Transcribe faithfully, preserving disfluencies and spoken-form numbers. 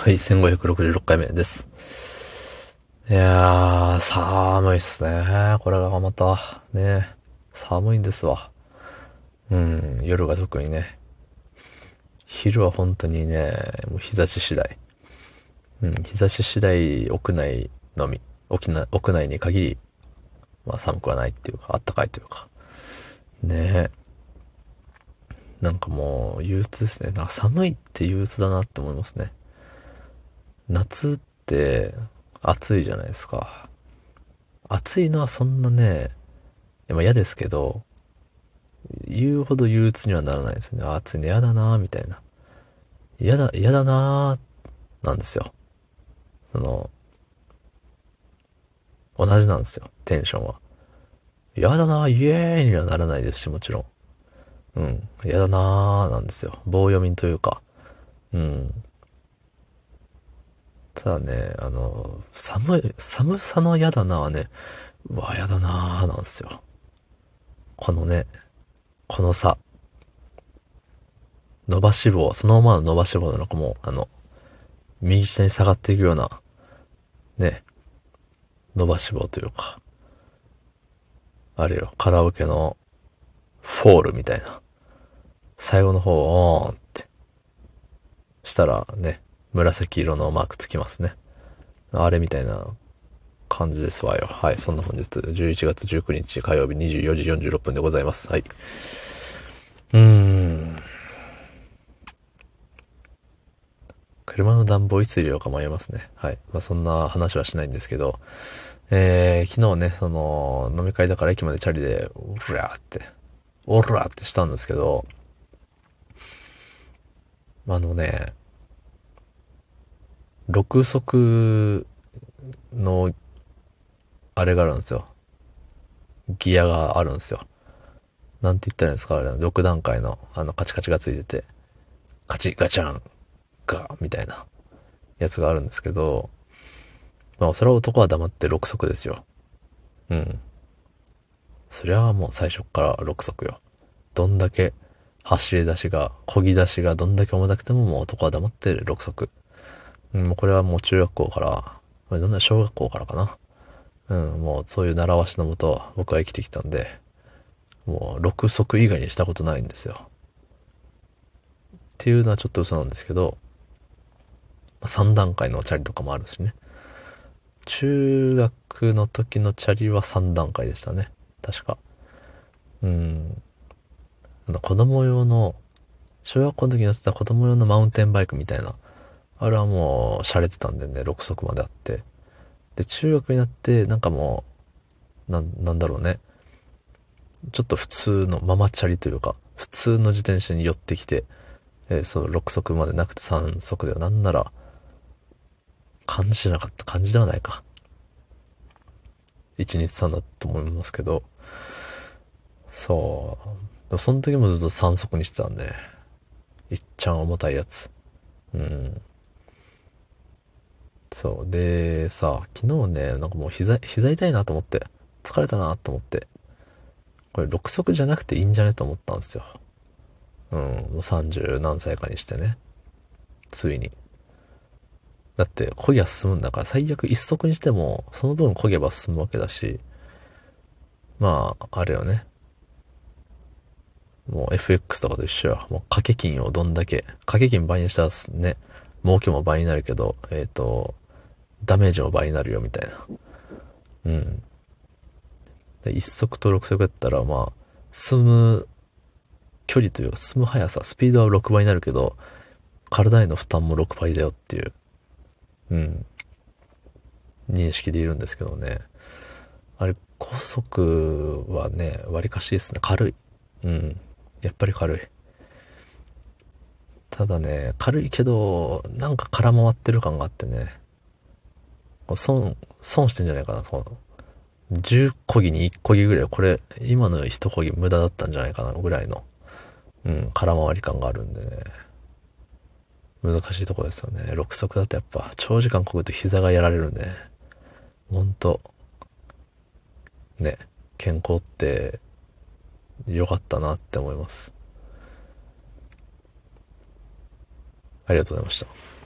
はい、せんごひゃくろくじゅうろっかいめです。いやー、寒いっすね。これがまた、ね、寒いんですわ。うん、夜が特にね。昼は本当にね、もう日差し次第。うん、日差し次第、屋内のみ。屋内屋内に限り、まあ寒くはないっていうか、あったかいというか。ね、なんかもう、憂鬱ですね。なんか寒いって憂鬱だなって思いますね。夏って暑いじゃないですか。暑いのはそんなね、まあ嫌ですけど、言うほど憂鬱にはならないですよね。あ、暑いの嫌だなーみたいな。嫌だ、嫌だなーなんですよ。その、同じなんですよ。テンションは。嫌だなー、イエーイにはならないですし、もちろん。うん。嫌だなーなんですよ。棒読みというか。うん。ただね、あの、寒い、寒さの嫌だなーはね、うわ、嫌だなーなんですよ。このね、この差。伸ばし棒、そのままの伸ばし棒なのかも、あの、右下に下がっていくような、ね、伸ばし棒というか、あれよ、カラオケのフォールみたいな。最後の方、オーンってしたらね、紫色のマークつきますね。あれみたいな感じですわよ。はい、そんな本日じゅういちがつじゅうくにち火曜日にじゅうよじよんじゅうろっぷんでございます。はい。うーん。車の暖房いつ入れようか迷いますね。はい。まあ、そんな話はしないんですけど、えー、昨日ね、その、飲み会だから駅までチャリで、うらーって、おらーってしたんですけど、あのね、ろく速の、あれがあるんですよ。ギアがあるんですよ。なんて言ったらいいんですかあれ、ろく段階の、あの、カチカチがついてて、カチガチャン、ガーみたいなやつがあるんですけど、まあ、それは男は黙ってろく速ですよ。うん。それはもう最初からろく速よ。どんだけ走り出しが、漕ぎ出しがどんだけ重たくてももう男は黙ってろく速。うん、もうこれはもう中学校から、まあどんな小学校からかな。うん、もうそういう習わしのもと僕は生きてきたんで、もうろく速以外にしたことないんですよ。っていうのはちょっと嘘なんですけど、さん段階のチャリとかもあるしね。中学の時のチャリはさん段階でしたね。確か。うん。あの子供用の、小学校の時に乗ってた子供用のマウンテンバイクみたいな。あれはもう、洒落てたんでね、ろく速まであって。で、中学になって、なんかもう、なん、なんだろうね。ちょっと普通のママチャリというか、普通の自転車に寄ってきて、えーそう、ろく速までなくてさん速ではなんなら、感じじゃなかった。感じではないか。いちにちさんだと思いますけど、そう。でもその時もずっとさん速にしてたんで、いっちゃん重たいやつ。うん。そう。で、さ、昨日ね、なんかもう膝、膝痛いなと思って、疲れたなと思って、これろく速じゃなくていいんじゃねと思ったんですよ。うん。もうさんじゅう何歳かにしてね。ついに。だって、漕ぎは進むんだから、最悪一足にしても、その分漕げば進むわけだし、まあ、あれよね。もう エフエックス とかと一緒や。もう掛け金をどんだけ、掛け金倍にしたらね、儲けも倍になるけど、えっ、と、ダメージも倍になるよみたいな。うん。で一足と六足やったら、まあ、進む距離というか、進む速さ、スピードはろくばいになるけど、体への負担もろくばいだよっていう、うん、認識でいるんですけどね。あれ、高速はね、割かしですね。軽い。うん。やっぱり軽い。ただね、軽いけど、なんか空回ってる感があってね、損、損してんじゃないかな、その、じゅうこぎにいっこぎぐらい、これ、今のいちこぎ無駄だったんじゃないかな、ぐらいの、うん、空回り感があるんでね、難しいとこですよね。ろく速だとやっぱ、長時間こぐと膝がやられるんでね、ほんと、ね、健康って良かったなって思います。ありがとうございました。